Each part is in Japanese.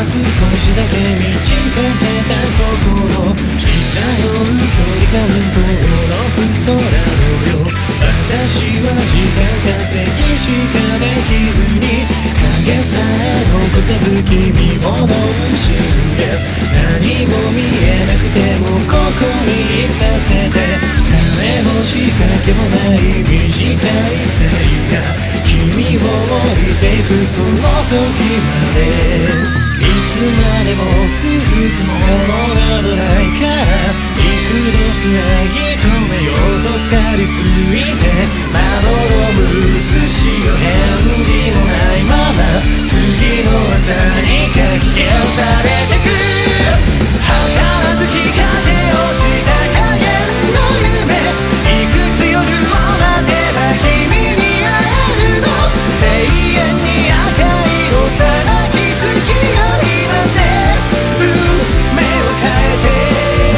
少しだけ満ち欠けた心、いざの距離感登録空のよ。私は時間稼ぎしかできずに、影さえ残さず君を飲しです。何も見えなくてもここにいさせて、誰も仕掛けもない短い生が君を置いていくその時まで、いつまでも続くものなどないから、幾度つなぎ止めようとすかりついて、まどろむ写しを返事もないまま次の朝にかき消されてく。儚ず光落ちた影の夢、いくつ夜を待てば君に会えるの。永遠に赤いお皿き月夜にまで目を変えて、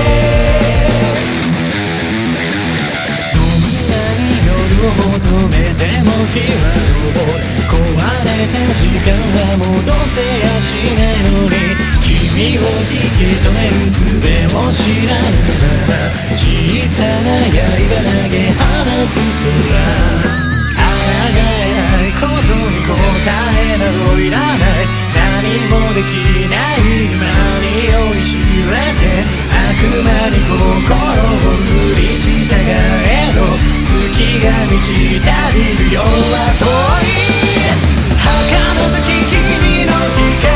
どんなに夜を求めても日は昇る。壊れた時間は戻せやしないのに、君を引き止める術を知らぬまま小さな刃投げ放つ空、抗えないことに答えなどいらない、何もできない今に酔いしれて、悪魔に心を振り従えど月が満ち足りる夜は遠い。儚ずき君の光